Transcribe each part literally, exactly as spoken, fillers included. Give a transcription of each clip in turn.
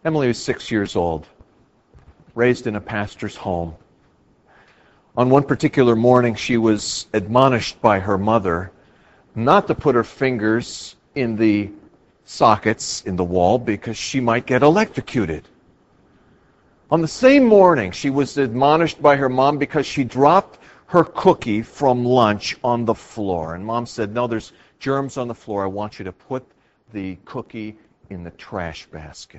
Emily was six years old, raised in a pastor's home. On one particular morning, she was admonished by her mother not to put her fingers in the sockets in the wall because she might get electrocuted. On the same morning, she was admonished by her mom because she dropped her cookie from lunch on the floor. And Mom said, no, there's germs on the floor. I want you to put the cookie in the trash basket.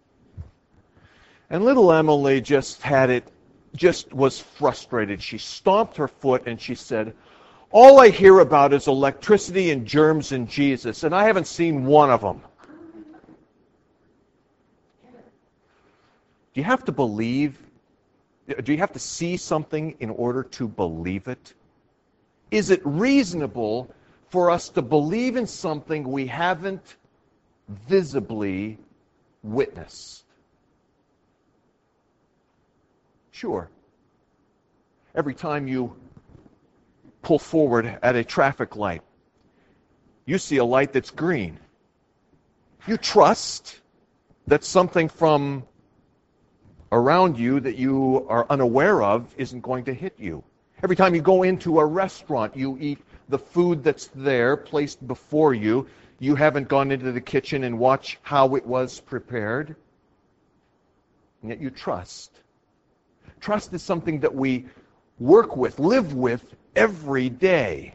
And little Emily just had it, just was frustrated. She stomped her foot and she said, all I hear about is electricity and germs and Jesus, and I haven't seen one of them. Do you have to believe, do you have to see something in order to believe it? Is it reasonable for us to believe in something we haven't visibly witnessed? Sure. Every time you pull forward at a traffic light, you see a light that's green. You trust that something from around you that you are unaware of isn't going to hit you. Every time you go into a restaurant, you eat the food that's there, placed before you. You haven't gone into the kitchen and watched how it was prepared. And yet you trust. Trust is something that we work with, live with every day.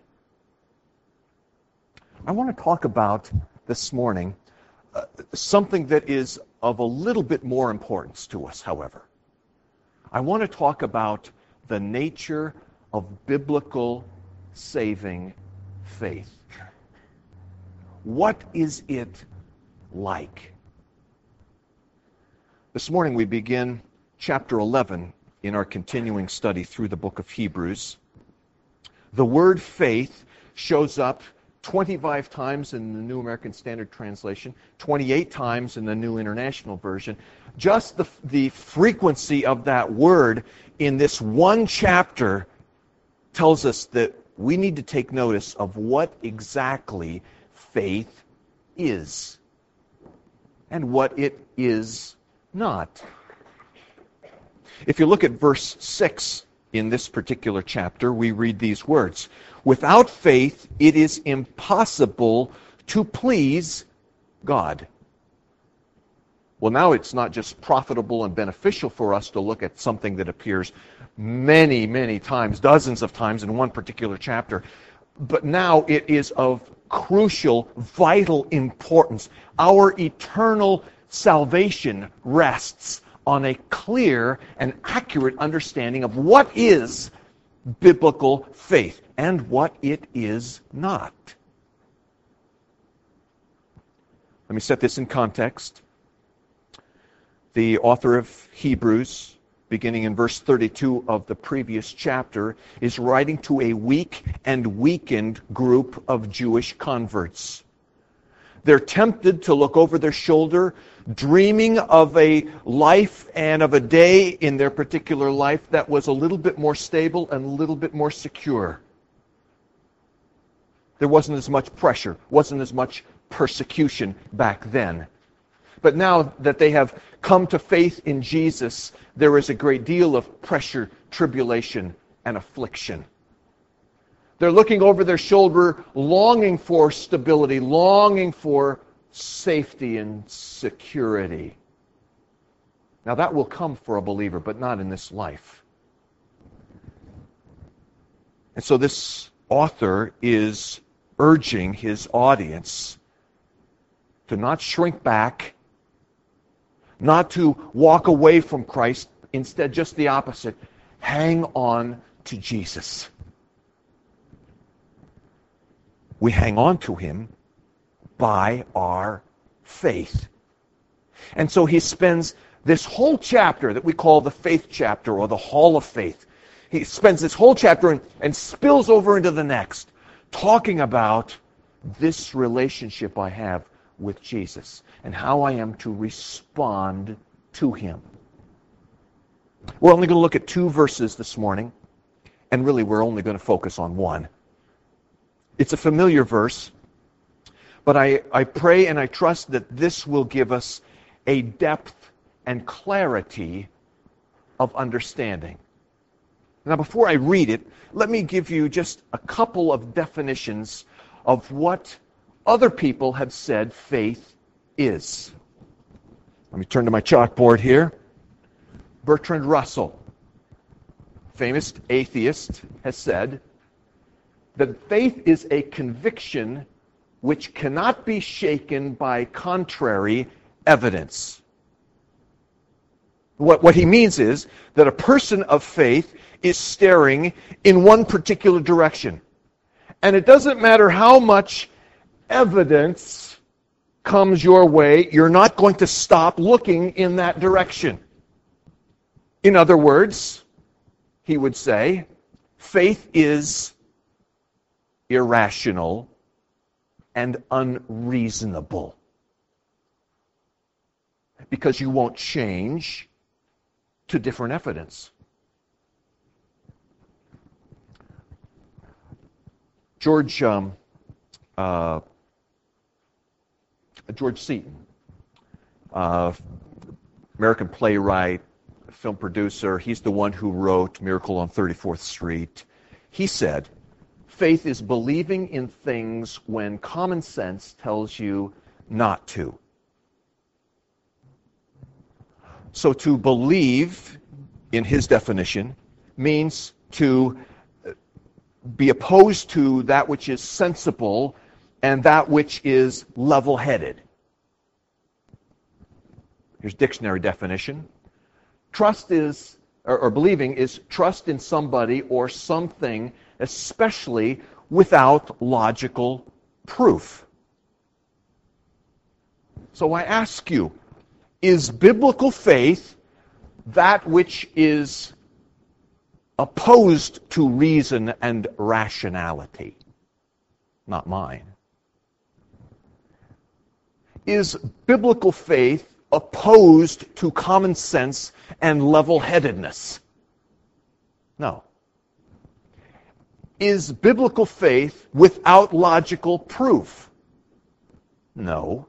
I want to talk about this morning uh, something that is of a little bit more importance to us, however. I want to talk about the nature of biblical saving faith. What is it like? This morning we begin chapter eleven in our continuing study through the book of Hebrews. The word faith shows up twenty-five times in the New American Standard Translation, twenty-eight times in the New International Version. Just the, the frequency of that word in this one chapter tells us that we need to take notice of what exactly faith is and what it is not. If you look at verse six in this particular chapter, we read these words. Without faith, it is impossible to please God. Well, now it's not just profitable and beneficial for us to look at something that appears many, many times, dozens of times in one particular chapter, but now it is of crucial, vital importance. Our eternal salvation rests on a clear and accurate understanding of what is biblical faith and what it is not. Let me set this in context. The author of Hebrews, beginning in verse thirty-two of the previous chapter, is writing to a weak and weakened group of Jewish converts. They're tempted to look over their shoulder, dreaming of a life and of a day in their particular life that was a little bit more stable and a little bit more secure. There wasn't as much pressure, wasn't as much persecution back then. But now that they have come to faith in Jesus, there is a great deal of pressure, tribulation, and affliction. They're looking over their shoulder, longing for stability, longing for safety and security. Now that will come for a believer, but not in this life. And so this author is urging his audience to not shrink back, not to walk away from Christ, instead just the opposite. Hang on to Jesus. We hang on to him by our faith. And so he spends this whole chapter that we call the faith chapter or the hall of faith. He spends this whole chapter and, and spills over into the next, talking about this relationship I have with Jesus and how I am to respond to him. We're only going to look at two verses this morning, and really we're only going to focus on one. It's a familiar verse, but I, I pray and I trust that this will give us a depth and clarity of understanding. Now, before I read it, let me give you just a couple of definitions of what other people have said faith is. Let me turn to my chalkboard here. Bertrand Russell, famous atheist, has said that faith is a conviction which cannot be shaken by contrary evidence. What, what he means is that a person of faith is staring in one particular direction. And it doesn't matter how much evidence comes your way, you're not going to stop looking in that direction. In other words, he would say, faith is irrational and unreasonable. Because you won't change to different evidence. George um, uh, George Seaton, uh, American playwright, film producer, he's the one who wrote Miracle on thirty-fourth Street. He said, faith is believing in things when common sense tells you not to. So to believe, in his definition, means to be opposed to that which is sensible and that which is level-headed. Here's dictionary definition. Trust is, or, or believing is trust in somebody or something, especially without logical proof. So I ask you, is biblical faith that which is opposed to reason and rationality? Not mine. Is biblical faith opposed to common sense and level-headedness? No. Is biblical faith without logical proof? No.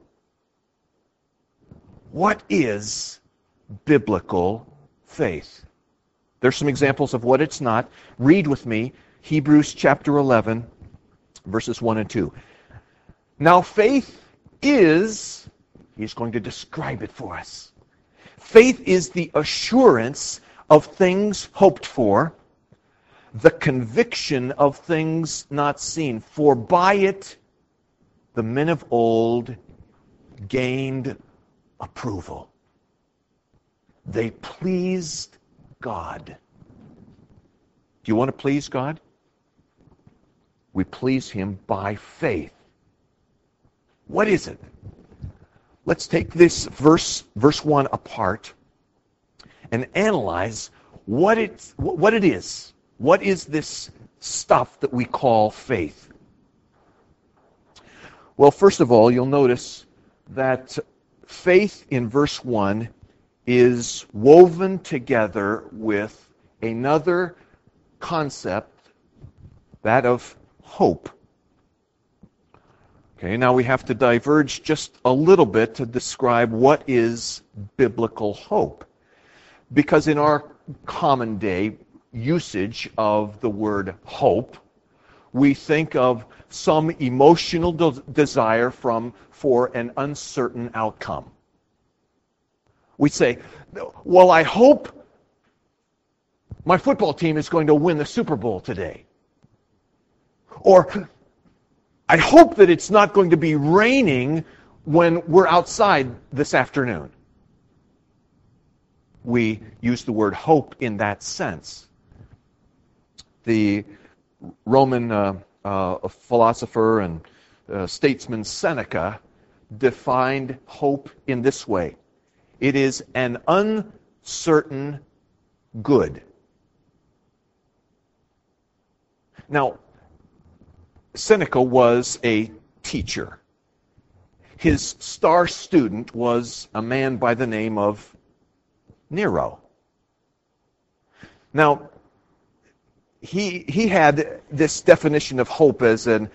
What is biblical faith? There's some examples of what it's not. Read with me Hebrews chapter eleven, verses one and two. Now faith is, he's going to describe it for us. Faith is the assurance of things hoped for, the conviction of things not seen. For by it the men of old gained approval. They pleased God. Do you want to please God? We please Him by faith. What is it? Let's take this verse, verse one apart and analyze what it, what it is. What is this stuff that we call faith? Well, first of all, you'll notice that faith in verse one is woven together with another concept, that of hope. Okay, now we have to diverge just a little bit to describe what is biblical hope. Because in our common day usage of the word hope, we think of some emotional de- desire from for an uncertain outcome. We say, well, I hope my football team is going to win the Super Bowl today. Or, I hope that it's not going to be raining when we're outside this afternoon. We use the word hope in that sense. The Roman uh, uh, philosopher and uh, statesman Seneca defined hope in this way. It is an uncertain good. Now, Seneca was a teacher. His star student was a man by the name of Nero. Now, he he had this definition of hope as an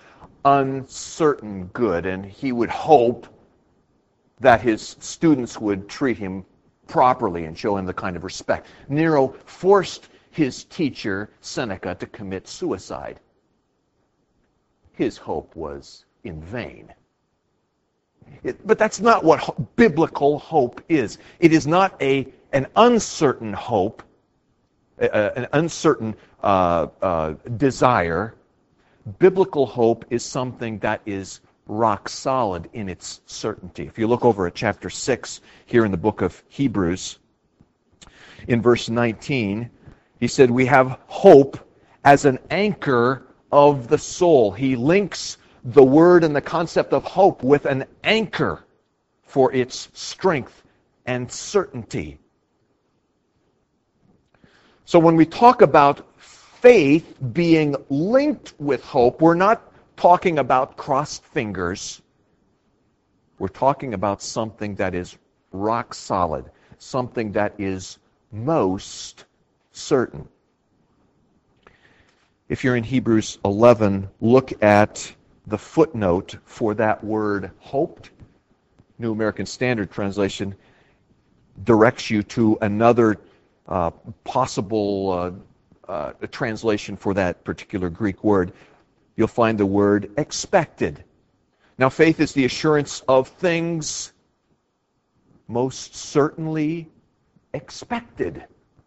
uncertain good, and he would hope that his students would treat him properly and show him the kind of respect. Nero forced his teacher, Seneca, to commit suicide. His hope was in vain. It, but that's not what ho- biblical hope is. It is not a an uncertain hope, a, an uncertain uh, uh, desire. Biblical hope is something that is rock solid in its certainty. If you look over at chapter six here in the book of Hebrews, in verse nineteen, he said, we have hope as an anchor of the soul. He links the word and the concept of hope with an anchor for its strength and certainty. So when we talk about faith being linked with hope, we're not talking about crossed fingers. We're talking about something that is rock solid, something that is most certain. If you're in Hebrews eleven, look at the footnote for that word hoped. New American Standard Translation directs you to another uh, possible uh, uh, translation for that particular Greek word. You'll find the word expected. Now, faith is the assurance of things most certainly expected.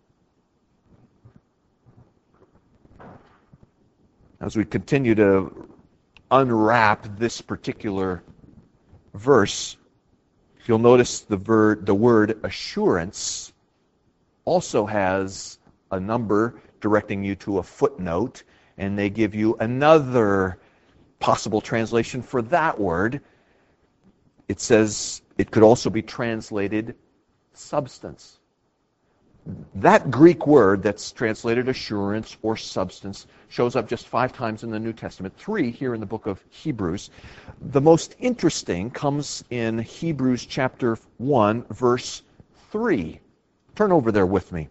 As we continue to unwrap this particular verse, you'll notice the, ver- the word assurance also has a number directing you to a footnote, and they give you another possible translation for that word. It says it could also be translated substance. That Greek word that's translated assurance or substance shows up just five times in the New Testament, three here in the book of Hebrews. The most interesting comes in Hebrews chapter one, verse three. Turn over there with me.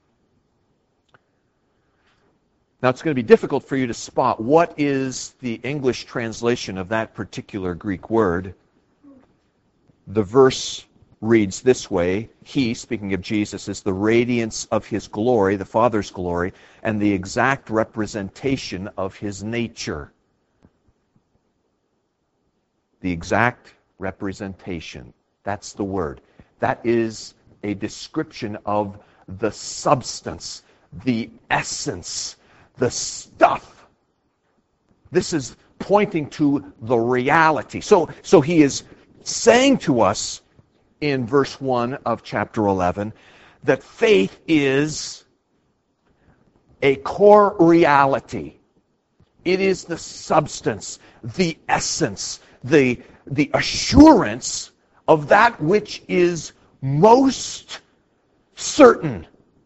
Now, it's going to be difficult for you to spot what is the English translation of that particular Greek word. The verse reads this way: He, speaking of Jesus, is the radiance of His glory, the Father's glory, and the exact representation of His nature. The exact representation. That's the word. That is a description of the substance, the essence, the stuff. This is pointing to the reality. So, so he is saying to us in verse one of chapter eleven that faith is a core reality. It is the substance, the essence, the, the assurance of that which is most certain.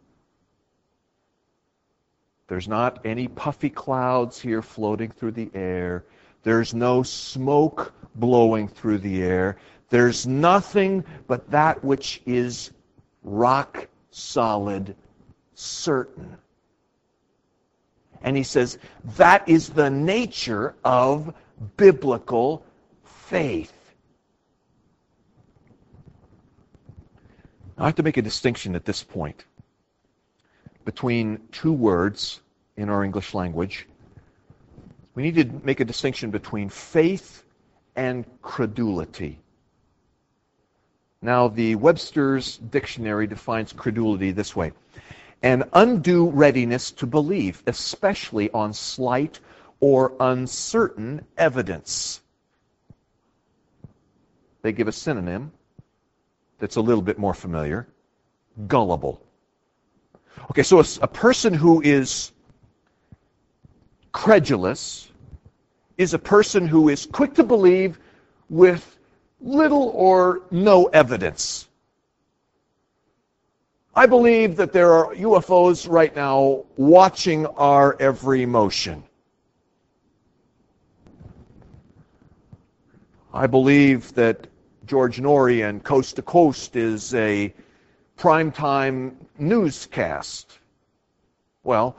There's not any puffy clouds here floating through the air. There's no smoke blowing through the air. There's nothing but that which is rock solid, certain. And he says that is the nature of biblical faith. I have to make a distinction at this point between two words in our English language. We need to make a distinction between faith and credulity. Now, the Webster's Dictionary defines credulity this way: an undue readiness to believe, especially on slight or uncertain evidence. They give a synonym that's a little bit more familiar: gullible. Okay, so a, a person who is credulous is a person who is quick to believe with little or no evidence. I believe that there are U F Os right now watching our every motion. I believe that George Norrie and Coast to Coast is a primetime newscast. Well,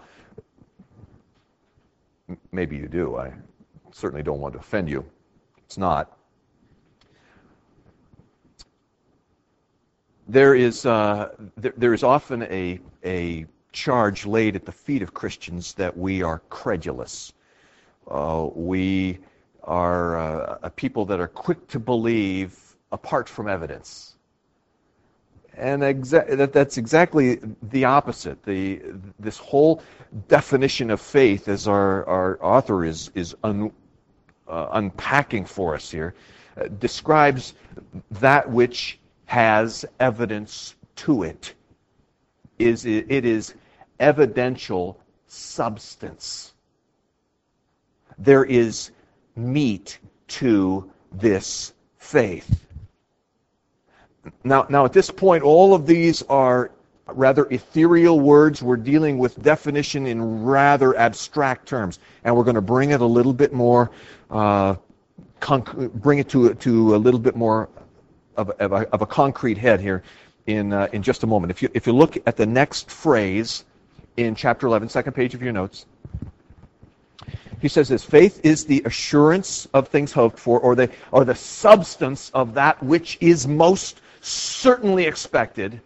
m- maybe you do. I certainly don't want to offend you. It's not. there is uh, there, there is often a a charge laid at the feet of Christians that we are credulous. Uh, we are uh, a people that are quick to believe apart from evidence. And exa- that, that's exactly the opposite. The this whole definition of faith, as our, our author is is un, uh, unpacking for us here, uh, describes that which has evidence to it. Is it, it is evidential substance. There is meat to this faith. Now, now, at this point, all of these are rather ethereal words. We're dealing with definition in rather abstract terms, and we're going to bring it a little bit more, uh, conc- bring it to to a little bit more of, of, a, of a concrete head here in uh, in just a moment. If you if you look at the next phrase in chapter eleven, second page of your notes, he says this: faith is the assurance of things hoped for, or the or the substance of that which is most certainly expected,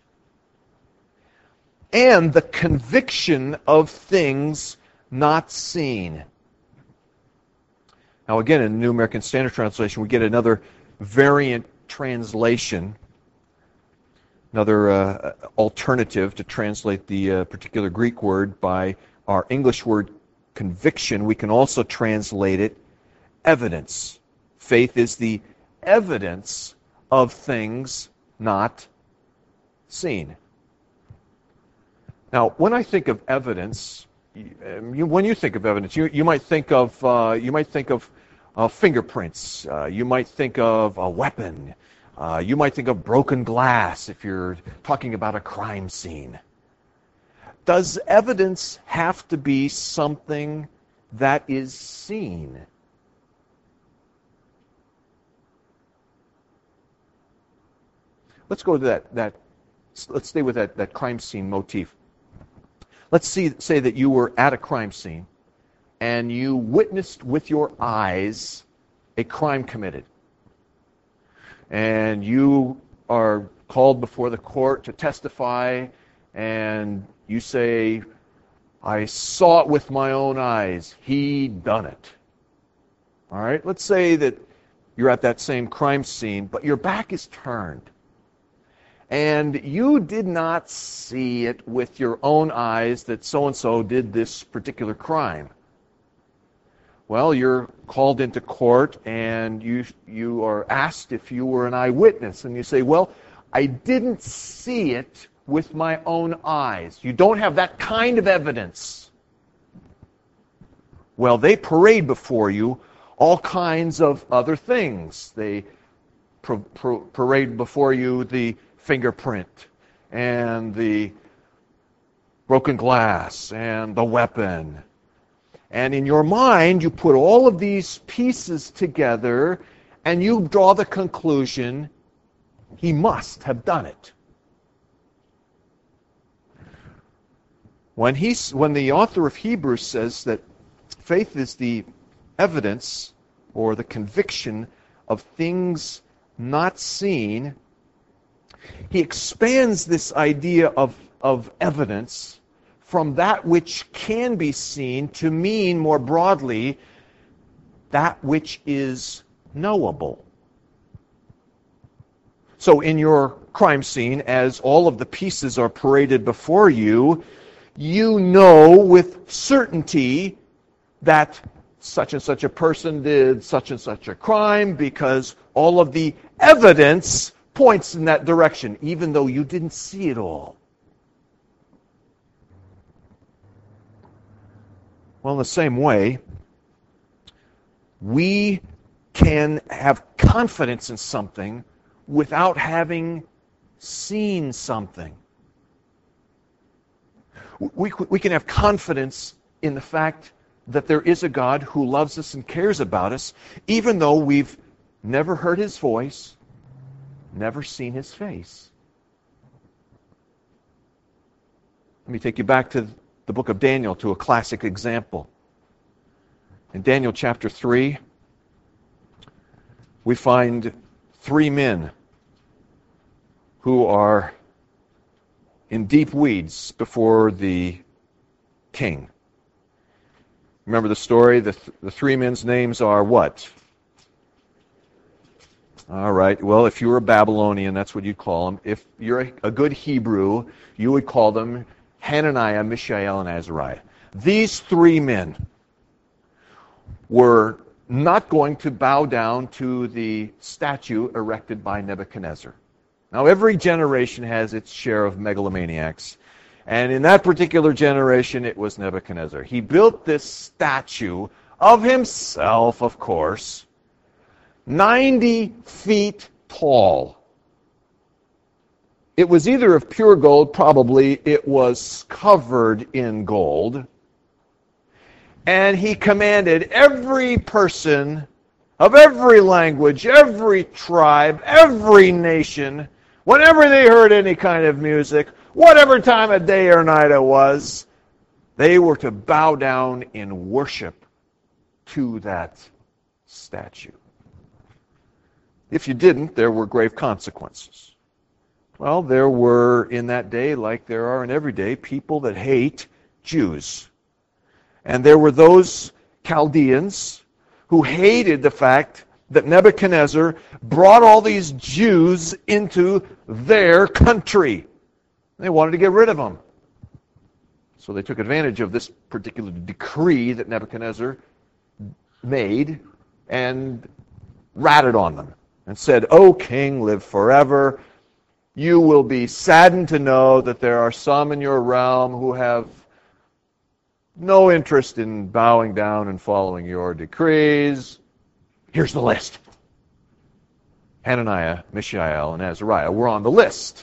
and the conviction of things not seen. Now again, in the New American Standard Translation, we get another variant translation, another uh, alternative to translate the uh, particular Greek word by our English word conviction. We can also translate it evidence. Faith is the evidence of things not seen. Now, when I think of evidence, you, when you think of evidence, you, you might think of uh, you might think of uh, fingerprints. Uh, you might think of a weapon. Uh, you might think of broken glass if you're talking about a crime scene. Does evidence have to be something that is seen? Let's go to that, that let's stay with that, that crime scene motif. Let's see, say that you were at a crime scene and you witnessed with your eyes a crime committed. And you are called before the court to testify, and you say, I saw it with my own eyes. He done it. All right? Let's say that you're at that same crime scene, but your back is turned. And you did not see it with your own eyes that so-and-so did this particular crime. Well, you're called into court and you you are asked if you were an eyewitness. And you say, well, I didn't see it with my own eyes. You don't have that kind of evidence. Well, they parade before you all kinds of other things. They par- par- parade before you the fingerprint and the broken glass and the weapon. And in your mind, you put all of these pieces together and you draw the conclusion, he must have done it. When, he's, when the author of Hebrews says that faith is the evidence or the conviction of things not seen, he expands this idea of, of evidence from that which can be seen to mean more broadly that which is knowable. So in your crime scene, as all of the pieces are paraded before you, you know with certainty that such and such a person did such and such a crime because all of the evidence points in that direction, even though you didn't see it all. Well, in the same way, we can have confidence in something without having seen something. We, we can have confidence in the fact that there is a God who loves us and cares about us, even though we've never heard his voice, never seen his face. Let me take you back to the book of Daniel, to a classic example. In Daniel chapter three, we find three men who are in deep weeds before the king. Remember the story? The, th- the three men's names are what? All right. Well, if you were a Babylonian, that's what you'd call them. If you're a, a good Hebrew, you would call them Hananiah, Mishael, and Azariah. These three men were not going to bow down to the statue erected by Nebuchadnezzar. Now, every generation has its share of megalomaniacs. And in that particular generation, it was Nebuchadnezzar. He built this statue of himself, of course, ninety feet tall. It was either of pure gold, probably it was covered in gold. And he commanded every person of every language, every tribe, every nation, whenever they heard any kind of music, whatever time of day or night it was, they were to bow down in worship to that statue. If you didn't, there were grave consequences. Well, there were in that day, like there are in every day, people that hate Jews. And there were those Chaldeans who hated the fact that Nebuchadnezzar brought all these Jews into their country. They wanted to get rid of them. So they took advantage of this particular decree that Nebuchadnezzar made and ratted on them and said, "O king, live forever. You will be saddened to know that there are some in your realm who have no interest in bowing down and following your decrees. Here's the list." Hananiah, Mishael, and Azariah were on the list.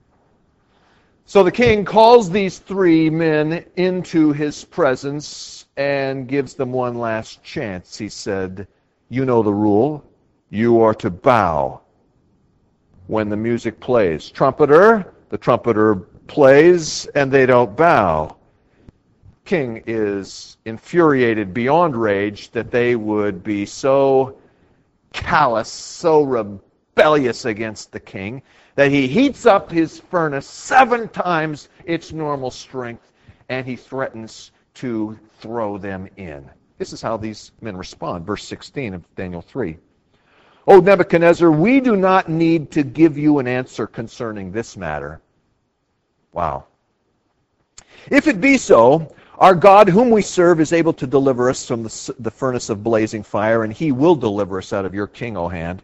So the king calls these three men into his presence and gives them one last chance. He said, "You know the rule. You are to bow when the music plays. Trumpeter, the trumpeter plays, and they don't bow." King is infuriated beyond rage that they would be so callous, so rebellious against the king, that he heats up his furnace seven times its normal strength, and he threatens to throw them in. This is how these men respond. Verse sixteen of Daniel three. "O Nebuchadnezzar, we do not need to give you an answer concerning this matter." Wow. "If it be so, our God whom we serve is able to deliver us from the, the furnace of blazing fire, and he will deliver us out of your king, O hand."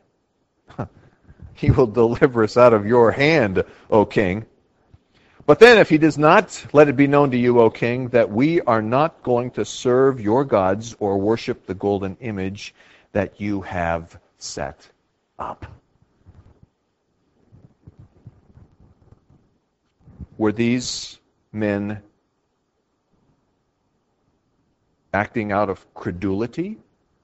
He will deliver us out of your hand, O king. "But then if he does not, let it be known to you, O king, that we are not going to serve your gods or worship the golden image that you have set up." Were these men acting out of credulity?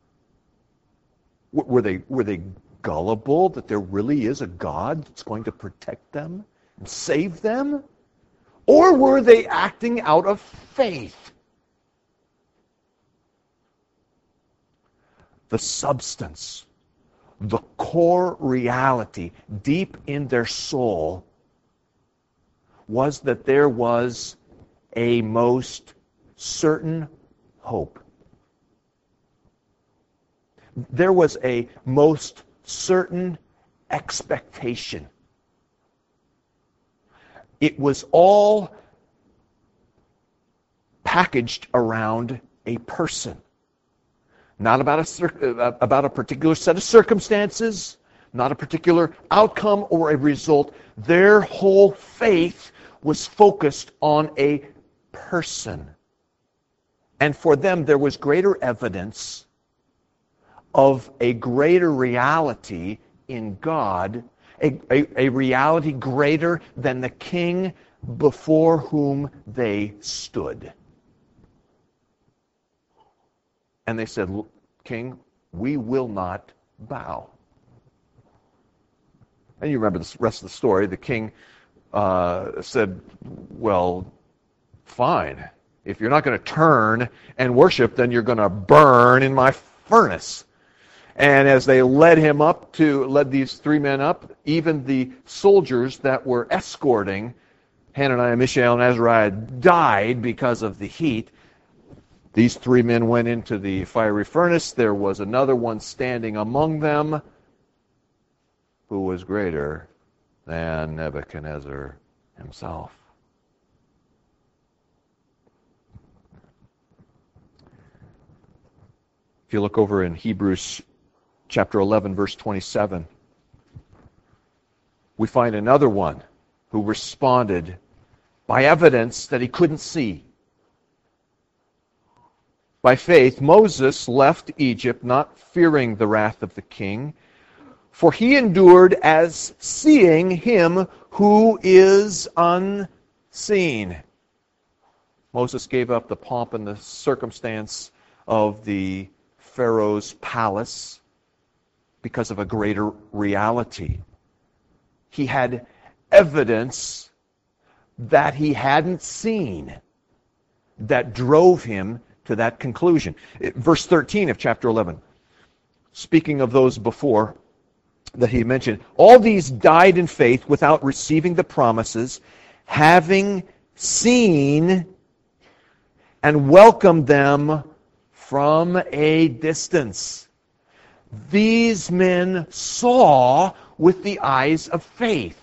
Were they, were they gullible that there really is a God that's going to protect them and save them? Or were they acting out of faith? The substance, the core reality deep in their soul was that there was a most certain hope. There was a most certain expectation. It was all packaged around a person. Not about a, about a particular set of circumstances, not a particular outcome or a result. Their whole faith was focused on a person. And for them, there was greater evidence of a greater reality in God, a, a, a reality greater than the king before whom they stood. And they said, "King, we will not bow." And you remember the rest of the story. The king uh, said, "Well, fine. If you're not going to turn and worship, then you're going to burn in my furnace." And as they led him up to, led these three men up, even the soldiers that were escorting Hananiah, Mishael, and Azariah died because of the heat. These three men went into the fiery furnace. There was another one standing among them who was greater than Nebuchadnezzar himself. If you look over in Hebrews chapter eleven, verse twenty-seven, we find another one who responded by evidence that he couldn't see. By faith, Moses left Egypt, not fearing the wrath of the king, for he endured as seeing him who is unseen. Moses gave up the pomp and the circumstance of the Pharaoh's palace because of a greater reality. He had evidence that he hadn't seen that drove him to that conclusion. Verse thirteen of chapter eleven, speaking of those before that he mentioned, all these died in faith without receiving the promises, having seen and welcomed them from a distance. These men saw with the eyes of faith.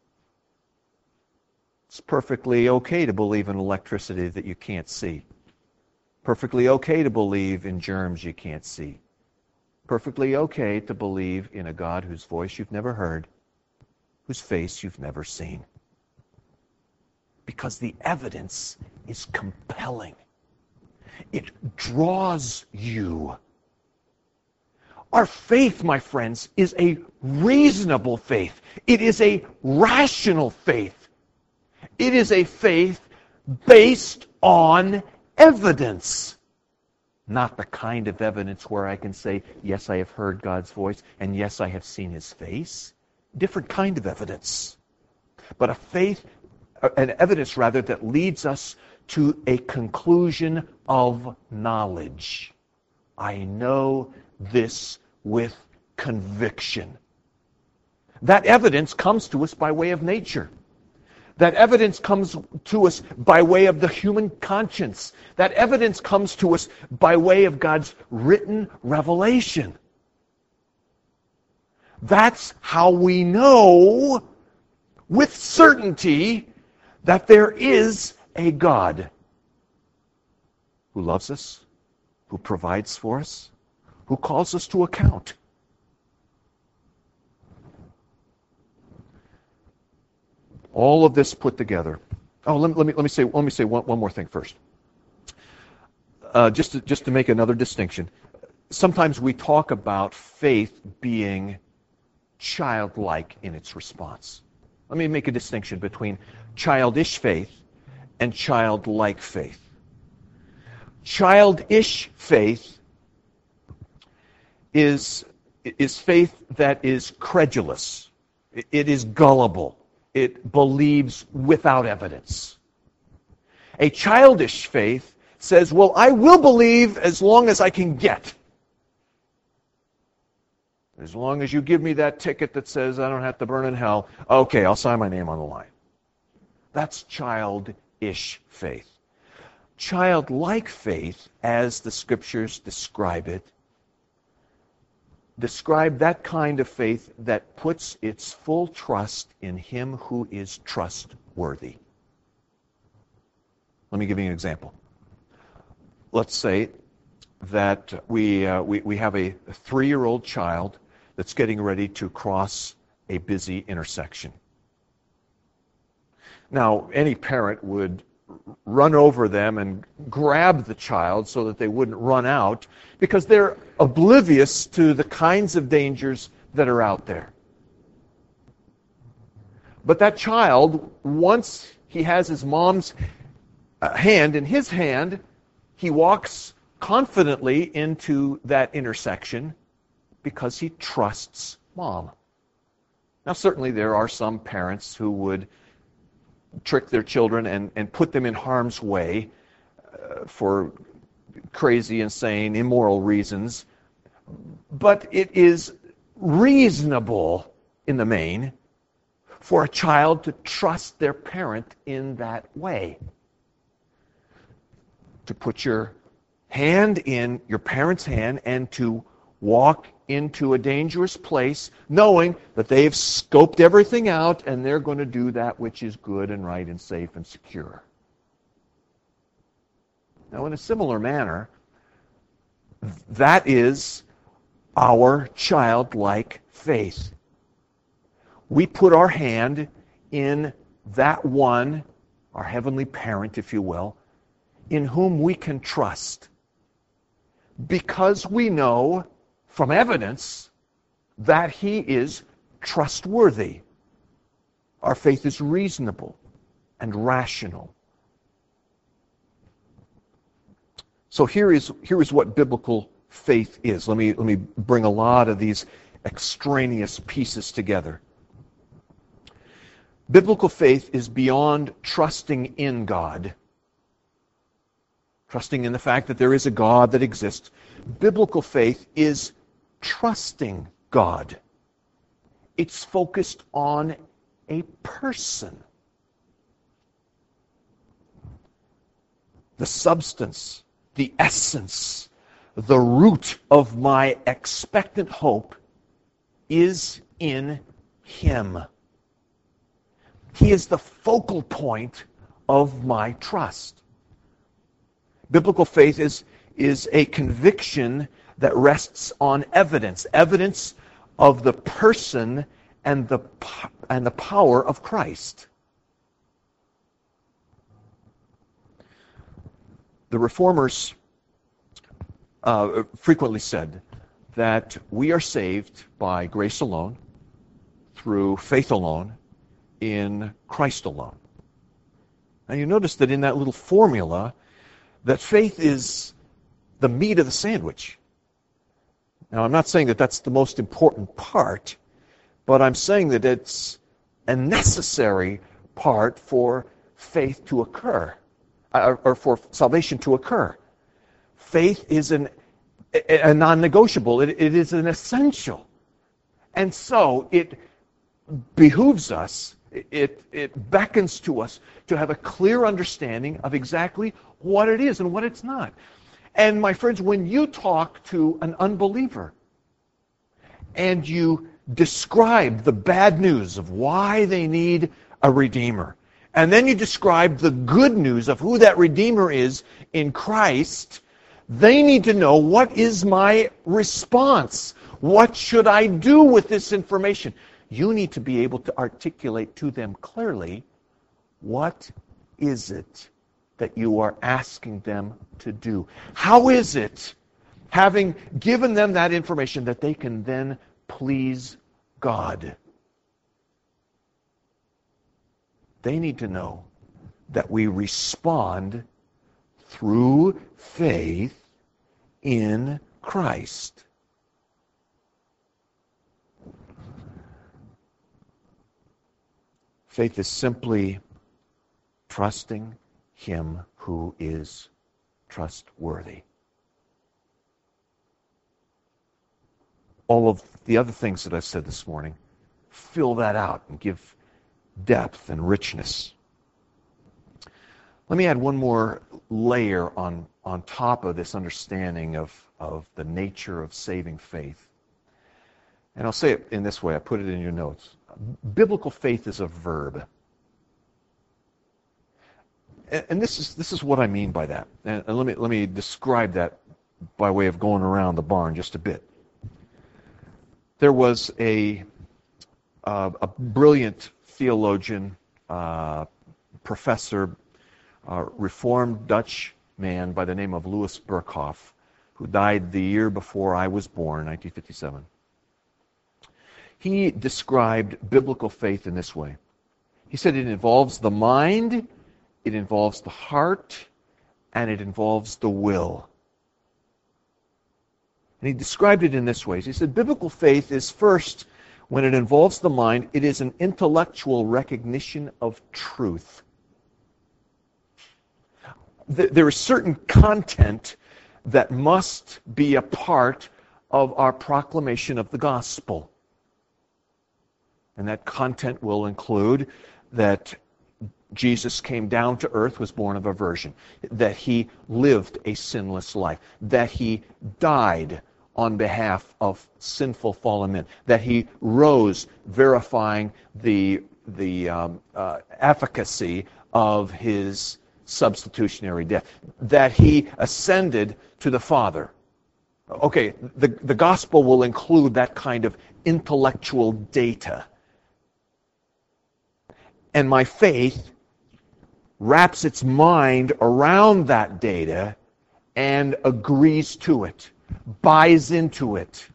It's perfectly okay to believe in electricity that you can't see. Perfectly okay to believe in germs you can't see. Perfectly okay to believe in a God whose voice you've never heard, whose face you've never seen. Because the evidence is compelling. It draws you. Our faith, my friends, is a reasonable faith. It is a rational faith. It is a faith based on evidence. Not the kind of evidence where I can say, yes, I have heard God's voice, and yes, I have seen His face. Different kind of evidence. But a faith, an evidence rather, that leads us to a conclusion of knowledge. I know this with conviction. That evidence comes to us by way of nature. That evidence comes to us by way of the human conscience. That evidence comes to us by way of God's written revelation. That's how we know with certainty that there is a God who loves us, who provides for us, who calls us to account. All of this put together. Oh, let me let me, let me say let me say one, one more thing first. Uh, just to, just to make another distinction. Sometimes we talk about faith being childlike in its response. Let me make a distinction between childish faith and childlike faith. Childish faith is is faith that is credulous. It is gullible. It believes without evidence. A childish faith says, well, I will believe as long as I can get. As long as you give me that ticket that says I don't have to burn in hell, okay, I'll sign my name on the line. That's childish faith. Childlike faith, as the Scriptures describe it, describe that kind of faith that puts its full trust in Him who is trustworthy. Let me give you an example. Let's say that we uh, we, we have a three-year-old child that's getting ready to cross a busy intersection. Now, any parent would run over them and grab the child so that they wouldn't run out, because they're oblivious to the kinds of dangers that are out there. But that child, once he has his mom's hand in his hand, he walks confidently into that intersection because he trusts mom. Now, certainly there are some parents who would trick their children and, and put them in harm's way uh, for crazy, insane, immoral reasons. but it is reasonable in the main for a child to trust their parent in that way. To put your hand in your parent's hand and to walk into a dangerous place knowing that they've scoped everything out and they're going to do that which is good and right and safe and secure. Now, in a similar manner, that is our childlike faith. We put our hand in that one, our heavenly parent, if you will, in whom we can trust, because we know from evidence that he is trustworthy. Our faith is reasonable and rational. So here is here is what biblical faith is. Let me let me bring a lot of these extraneous pieces together. Biblical faith is beyond trusting in God, trusting in the fact that there is a God that exists. Biblical faith is trusting God. It's focused on a person. The substance, the essence, the root of my expectant hope is in him. He is the focal point of my trust. Biblical faith is, is a conviction that rests on evidence, evidence of the person and the, and the power of Christ. The Reformers uh, frequently said that we are saved by grace alone, through faith alone, in Christ alone. Now you notice that in that little formula, that faith is the meat of the sandwich. Now I'm not saying that that's the most important part, but I'm saying that it's a necessary part for faith to occur, or for salvation to occur. Faith is an, a non-negotiable. It, it is an essential. And so it behooves us, it, it beckons to us to have a clear understanding of exactly what it is and what it's not. And my friends, when you talk to an unbeliever and you describe the bad news of why they need a Redeemer, and then you describe the good news of who that Redeemer is in Christ, they need to know, what is my response? What should I do with this information? You need to be able to articulate to them clearly, what is it that you are asking them to do? How is it, having given them that information, that they can then please God? They need to know that we respond through faith in Christ. Faith is simply trusting him who is trustworthy. All of the other things that I've said this morning fill that out and give depth and richness. Let me add one more layer on, on top of this understanding of, of the nature of saving faith. And I'll say it in this way, I put it in your notes. Biblical faith is a verb. And, and this is this is what I mean by that. And, and let me let me describe that by way of going around the barn just a bit. There was a uh, a brilliant theologian, uh, professor, uh, Reformed Dutch man by the name of Louis Berkhoff, who died the year before I was born, nineteen fifty-seven. He described biblical faith in this way. He said it involves the mind, it involves the heart, and it involves the will. And he described it in this way. He said biblical faith is, first, when it involves the mind, it is an intellectual recognition of truth. There is certain content that must be a part of our proclamation of the gospel. And that content will include that Jesus came down to earth, was born of a virgin, that he lived a sinless life, that he died on behalf of sinful fallen men, that he rose verifying the, the um, uh, efficacy of his substitutionary death, that he ascended to the Father. Okay, the, the gospel will include that kind of intellectual data. And my faith wraps its mind around that data and agrees to it, buys into it.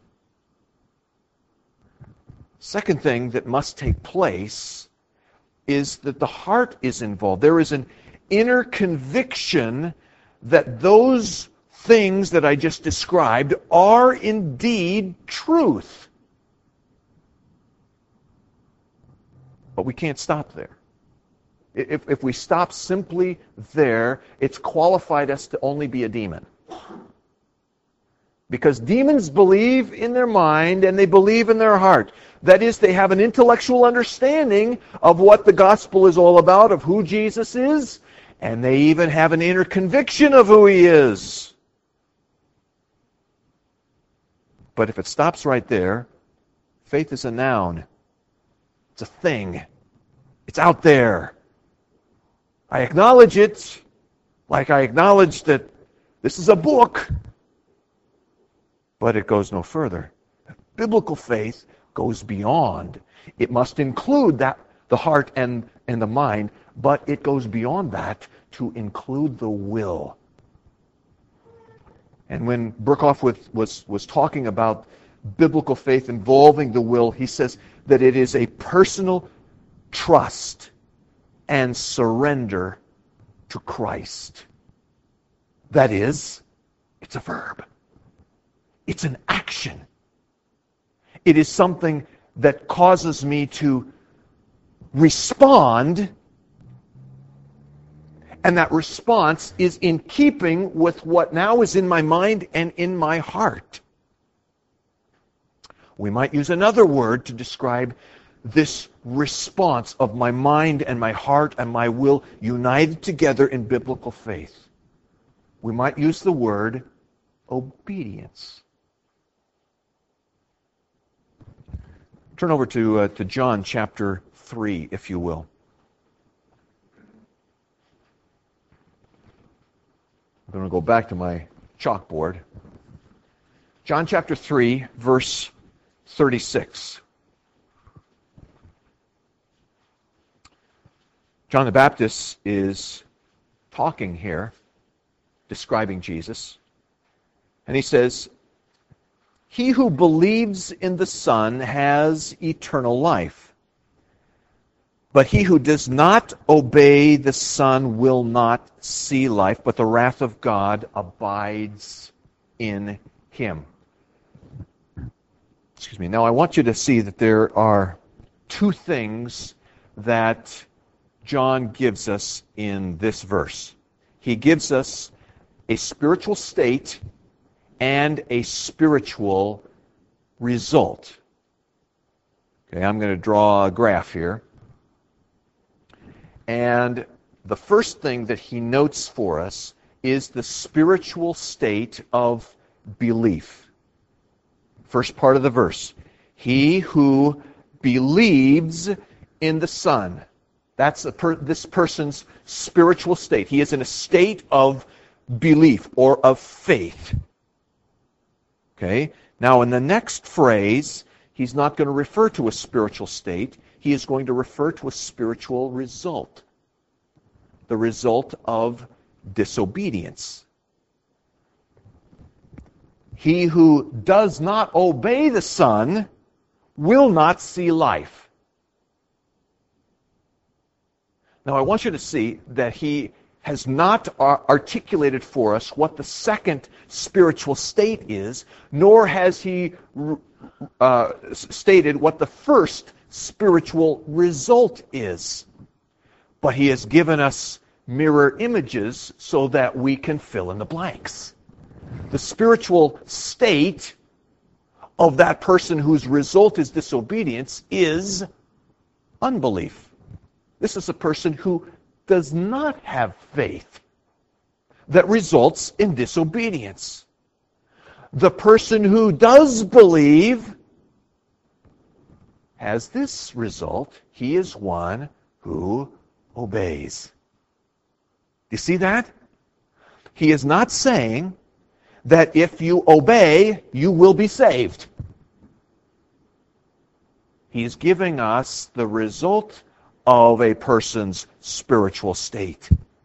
Second thing that must take place is that the heart is involved. There is an inner conviction that those things that I just described are indeed truth. But we can't stop there. If, if we stop simply there, it's qualified us to only be a demon. Because demons believe in their mind and they believe in their heart. That is, they have an intellectual understanding of what the gospel is all about, of who Jesus is, and they even have an inner conviction of who he is. But if it stops right there, faith is a noun. It's a thing. It's out there. I acknowledge it, like I acknowledge that this is a book, but it goes no further. Biblical faith goes beyond. It must include that the heart and, and the mind, but it goes beyond that to include the will. And when Berkhoff was, was, was talking about biblical faith involving the will, he says that it is a personal trust and surrender to Christ. That is, it's a verb. It's an action. It is something that causes me to respond, and that response is in keeping with what now is in my mind and in my heart. We might use another word to describe this response of my mind and my heart and my will united together in biblical faith. We might use the word obedience. Turn over to, uh, to John chapter three, if you will. I'm going to go back to my chalkboard. John chapter three, verse thirty-six. John the Baptist is talking here, describing Jesus. And he says, "He who believes in the Son has eternal life. But he who does not obey the Son will not see life, but the wrath of God abides in him." Excuse me. Now I want you to see that there are two things that John gives us in this verse. He gives us a spiritual state and a spiritual result. Okay, I'm going to draw a graph here. And the first thing that he notes for us is the spiritual state of belief. First part of the verse. He who believes in the Son. That's a per, this person's spiritual state. He is in a state of belief or of faith. Okay? Now in the next phrase, he's not going to refer to a spiritual state. He is going to refer to a spiritual result. The result of disobedience. He who does not obey the Son will not see life. Now I want you to see that he has not articulated for us what the second spiritual state is, nor has he uh, stated what the first spiritual result is. But he has given us mirror images so that we can fill in the blanks. The spiritual state of that person whose result is disobedience is unbelief. This is a person who does not have faith that results in disobedience. The person who does believe has this result. He is one who obeys. You see that? He is not saying that if you obey, you will be saved. He's giving us the result of a person's spiritual state.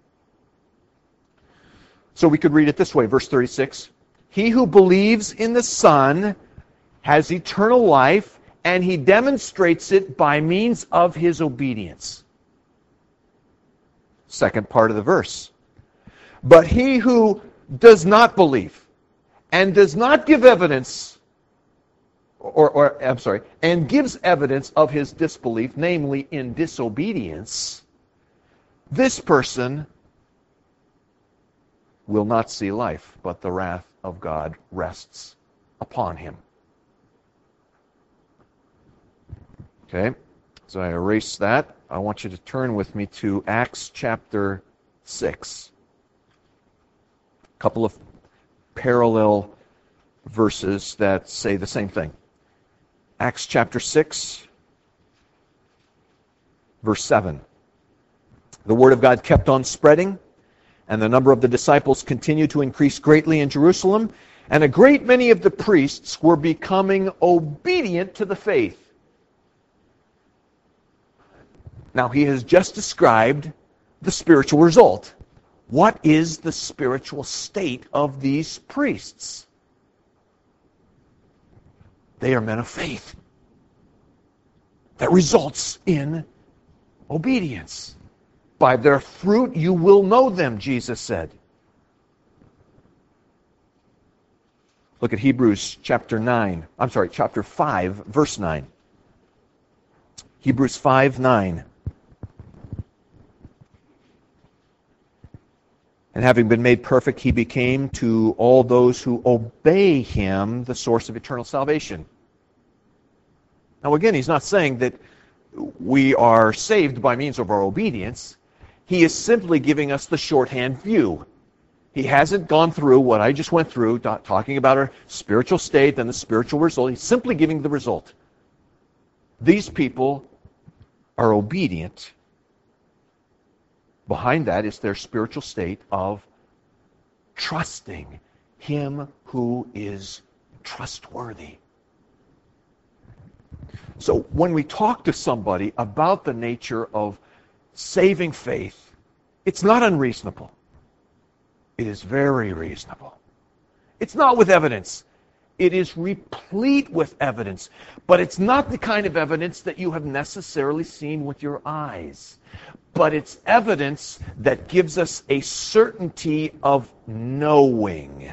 So we could read it this way, verse thirty-six. He who believes in the Son has eternal life, and he demonstrates it by means of his obedience. Second part of the verse. But he who does not believe and does not give evidence, or, or I'm sorry, and gives evidence of his disbelief, namely in disobedience, this person will not see life, but the wrath of God rests upon him. Okay, so I erase that. I want you to turn with me to Acts chapter six. A couple of parallel verses that say the same thing. Acts chapter six, verse seven. The word of God kept on spreading, and the number of the disciples continued to increase greatly in Jerusalem, and a great many of the priests were becoming obedient to the faith. Now, he has just described the spiritual result. What is the spiritual state of these priests? They are men of faith that results in obedience. By their fruit you will know them, Jesus said. Look at Hebrews chapter nine. I'm sorry, chapter five, verse nine. Hebrews five, nine. And having been made perfect, he became to all those who obey him the source of eternal salvation. Now again, he's not saying that we are saved by means of our obedience. He is simply giving us the shorthand view. He hasn't gone through what I just went through, talking about our spiritual state and the spiritual result. He's simply giving the result. These people are obedient. Behind that is their spiritual state of trusting him who is trustworthy. So when we talk to somebody about the nature of saving faith, it's not unreasonable. It is very reasonable. It's not with evidence. It is replete with evidence. But it's not the kind of evidence that you have necessarily seen with your eyes. But it's evidence that gives us a certainty of knowing.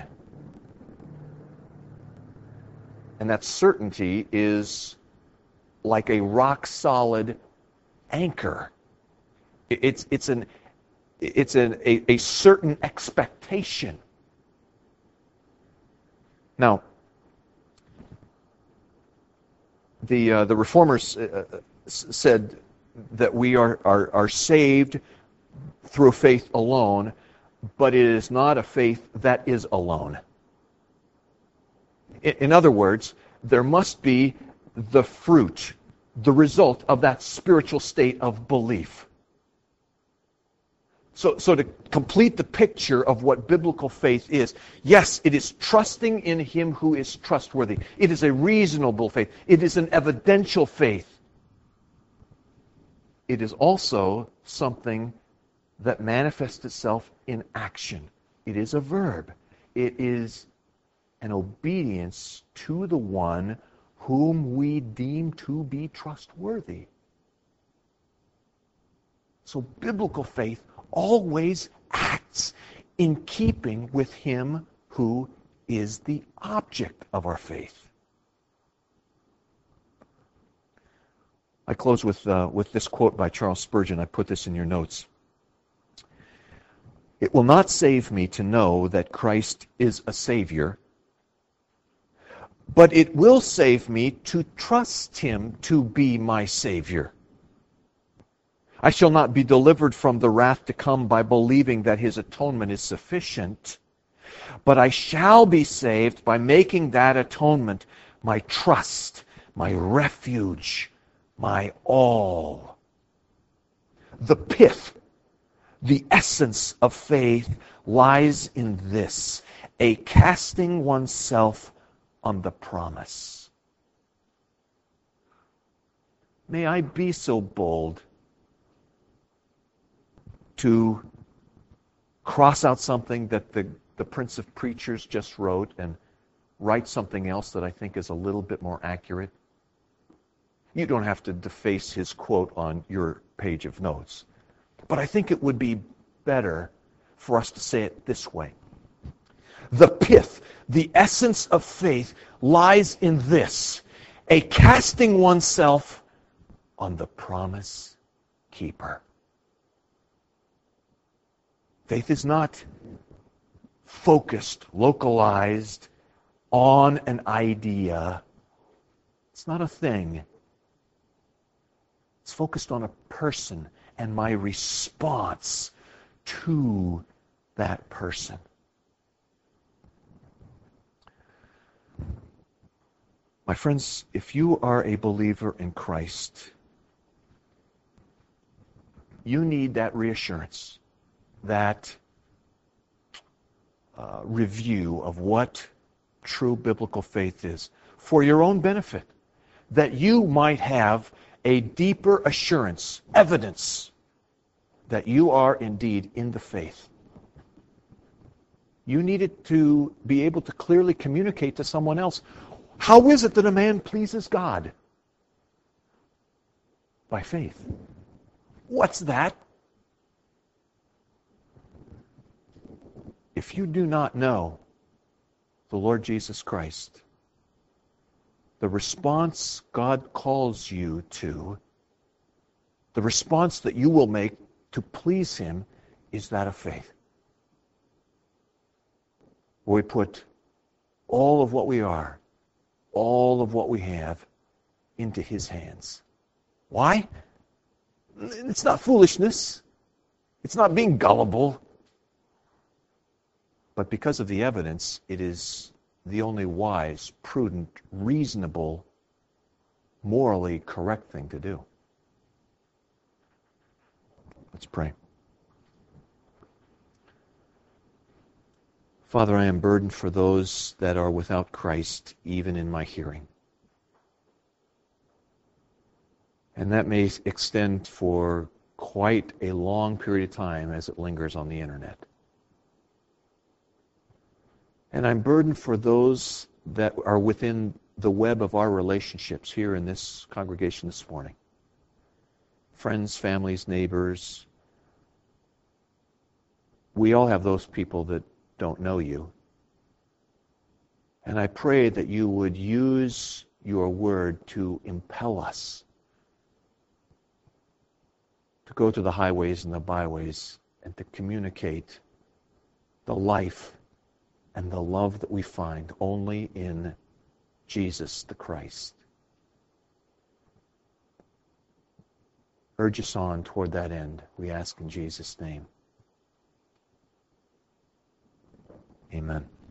And that certainty is like a rock-solid anchor. It's, it's, an, it's an, a, a certain expectation. Now, the, uh, the Reformers uh, said that we are, are, are saved through faith alone, but it is not a faith that is alone. In, in other words, there must be the fruit, the result of that spiritual state of belief. So, so to complete the picture of what biblical faith is, yes, it is trusting in him who is trustworthy. It is a reasonable faith. It is an evidential faith. It is also something that manifests itself in action. It is a verb. It is an obedience to the one whom we deem to be trustworthy. So biblical faith always acts in keeping with him who is the object of our faith. I close with, uh, with this quote by Charles Spurgeon. I put this in your notes. It will not save me to know that Christ is a Savior, But it will save me to trust him to be my Savior. I shall not be delivered from the wrath to come by believing that his atonement is sufficient, but I shall be saved by making that atonement my trust, my refuge, my all. The pith, the essence of faith lies in this, a casting oneself on the promise. May I be so bold to cross out something that the, the Prince of Preachers just wrote and write something else that I think is a little bit more accurate. You don't have to deface his quote on your page of notes. But I think it would be better for us to say it this way. The pith, the essence of faith, lies in this, a casting oneself on the promise keeper. Faith is not focused, localized on an idea. It's not a thing. It's focused on a person and my response to that person. My friends, if you are a believer in Christ, you need that reassurance, that uh, review of what true biblical faith is for your own benefit, that you might have a deeper assurance, evidence that you are indeed in the faith. You need it to be able to clearly communicate to someone else. How is it that a man pleases God? By faith. What's that? If you do not know the Lord Jesus Christ, the response God calls you to, the response that you will make to please him, is that of faith. We put all of what we are, all of what we have, into his hands. Why? It's not foolishness. It's not being gullible. But because of the evidence, it is the only wise, prudent, reasonable, morally correct thing to do. Let's pray. Father, I am burdened for those that are without Christ, even in my hearing. And that may extend for quite a long period of time as it lingers on the internet. And I'm burdened for those that are within the web of our relationships here in this congregation this morning. Friends, families, neighbors. We all have those people that don't know you. And I pray that you would use your word to impel us to go to the highways and the byways and to communicate the life and the love that we find only in Jesus the Christ. Urge us on toward that end, we ask in Jesus' name. Amen.